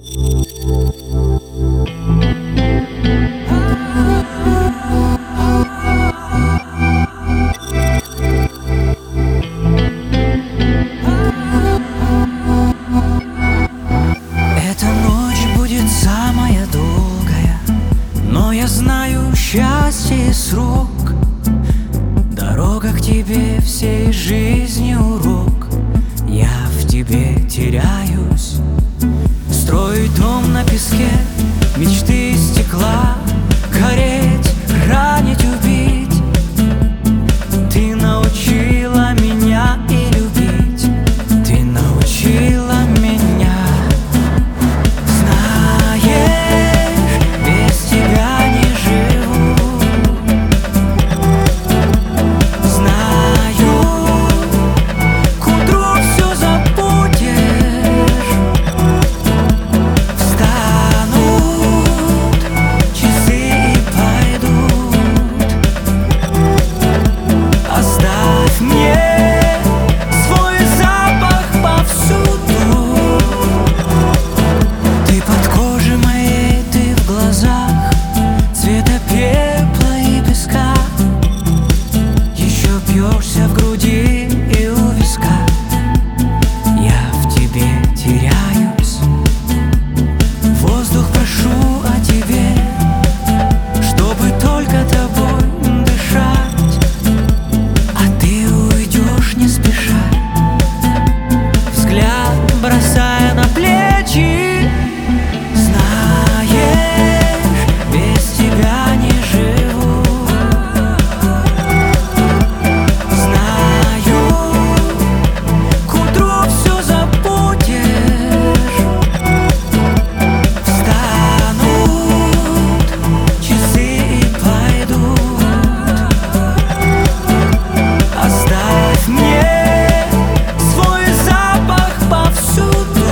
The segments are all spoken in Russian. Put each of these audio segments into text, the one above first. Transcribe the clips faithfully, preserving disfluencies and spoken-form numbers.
Эта ночь будет самая долгая, но я знаю счастье и срок. Дорога к тебе всей жизни урок. Я в тебе теряюсь. Строить дом на песке, мечты из стекла, гореть, ранить, убить. Ты научила меня и любить. Ты научила меня. Знаешь, без тебя не живу. Знаю, к утру все забудешь. Встанут часы и пойдут. Оставь мне свой запах повсюду. Ты под кожей моей, ты в глазах, цвета пепла и песка. Еще бьешься в груди и у виска. Я в тебе теряюсь. Воздух прошу о тебе, чтобы только тобой дышать. А ты уйдешь не спеша, взгляд бросая на плечи. Знаешь, без тебя не живу. Знаю, к утру все забудешь. Встанут часы и пойдут. Оставь мне свой запах повсюду.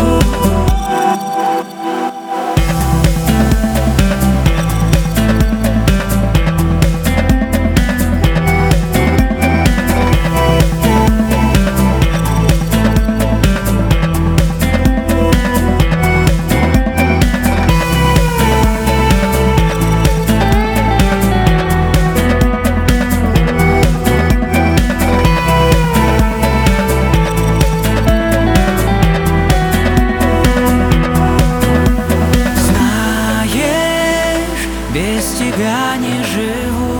Знаешь, без тебя не живу.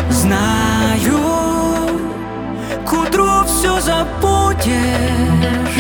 Знаю, к утру все забудешь.